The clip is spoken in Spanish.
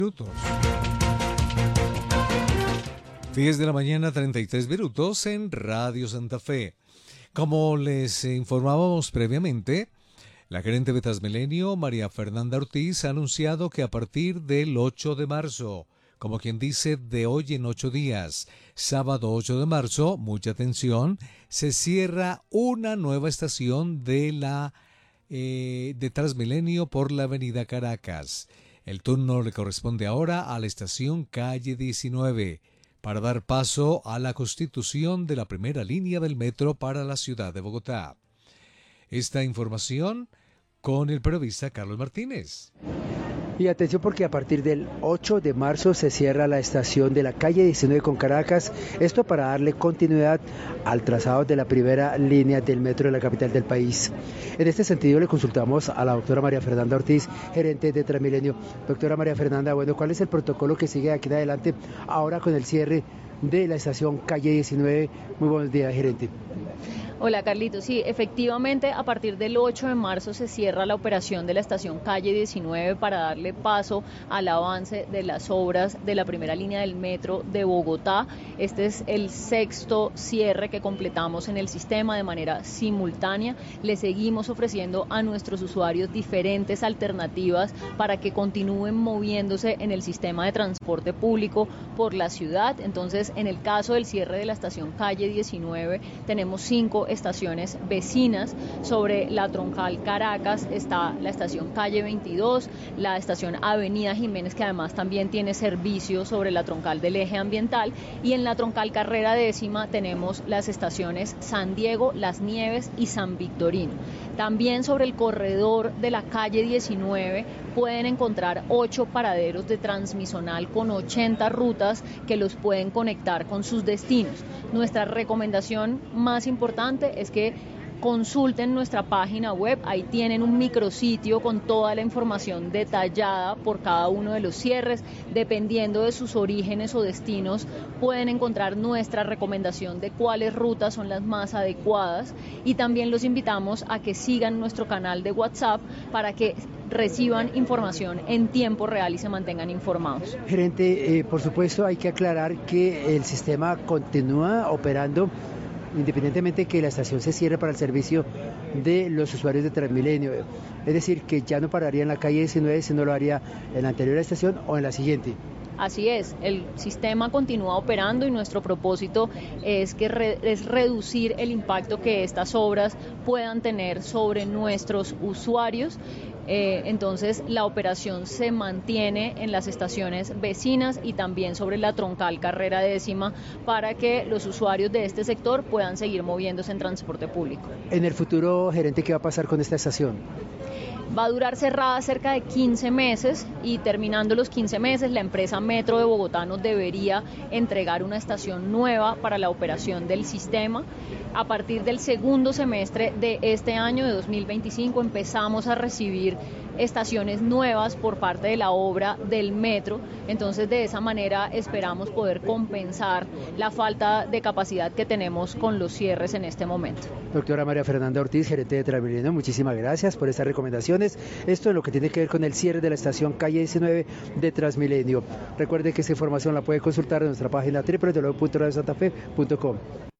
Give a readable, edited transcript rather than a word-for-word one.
Minutos. 10 de la mañana, 33 minutos en Radio Santa Fe. Como les informábamos previamente, la gerente de Transmilenio, María Fernanda Ortiz, ha anunciado que a partir del 8 de marzo, como quien dice, de hoy en 8 días, sábado 8 de marzo, mucha atención, se cierra una nueva estación de Transmilenio por la avenida Caracas. El turno le corresponde ahora a la estación Calle 19, para dar paso a la constitución de la primera línea del metro para la ciudad de Bogotá. Esta información con el periodista Carlos Martínez. Y atención porque a partir del 8 de marzo se cierra la estación de la calle 19 con Caracas, esto para darle continuidad al trazado de la primera línea del metro de la capital del país. En este sentido le consultamos a la doctora María Fernanda Ortiz, gerente de Transmilenio. Doctora María Fernanda, bueno, ¿cuál es el protocolo que sigue de aquí en adelante ahora con el cierre de la estación calle 19? Muy buenos días, gerente. Hola Carlitos, sí, efectivamente a partir del 8 de marzo se cierra la operación de la estación calle 19 para darle paso al avance de las obras de la primera línea del metro de Bogotá. Este es el sexto cierre que completamos en el sistema de manera simultánea. Le seguimos ofreciendo a nuestros usuarios diferentes alternativas para que continúen moviéndose en el sistema de transporte público por la ciudad. Entonces, en el caso del cierre de la estación calle 19, tenemos 5 estaciones vecinas. Sobre la troncal Caracas está la estación calle 22, la estación Avenida Jiménez, que además también tiene servicio sobre la troncal del eje ambiental, y en la troncal Carrera Décima tenemos las estaciones San Diego, Las Nieves y San Victorino. También sobre el corredor de la calle 19 pueden encontrar 8 paraderos de transmisonal con 80 rutas que los pueden conectar con sus destinos. Nuestra recomendación más importante es que consulten nuestra página web, ahí tienen un micrositio con toda la información detallada por cada uno de los cierres. Dependiendo de sus orígenes o destinos, pueden encontrar nuestra recomendación de cuáles rutas son las más adecuadas, y también los invitamos a que sigan nuestro canal de WhatsApp para que reciban información en tiempo real y se mantengan informados. Gerente, por supuesto hay que aclarar que el sistema continúa operando independientemente que la estación se cierre para el servicio de los usuarios de Transmilenio. Es decir, que ya no pararía en la calle 19, sino lo haría en la anterior estación o en la siguiente. Así es, el sistema continúa operando y nuestro propósito es reducir el impacto que estas obras puedan tener sobre nuestros usuarios. Entonces la operación se mantiene en las estaciones vecinas y también sobre la troncal Carrera Décima para que los usuarios de este sector puedan seguir moviéndose en transporte público. En el futuro, gerente, ¿qué va a pasar con esta estación? Va a durar cerrada cerca de 15 meses y terminando los 15 meses la empresa Metro de Bogotá nos debería entregar una estación nueva para la operación del sistema. A partir del segundo semestre de este año de 2025 empezamos a recibir estaciones nuevas por parte de la obra del metro. Entonces de esa manera esperamos poder compensar la falta de capacidad que tenemos con los cierres en este momento. Doctora María Fernanda Ortiz, gerente de Transmilenio, muchísimas gracias por estas recomendaciones. Esto es lo que tiene que ver con el cierre de la estación calle 19 de Transmilenio. Recuerde que esta información la puede consultar en nuestra página www.radiosantafe.com.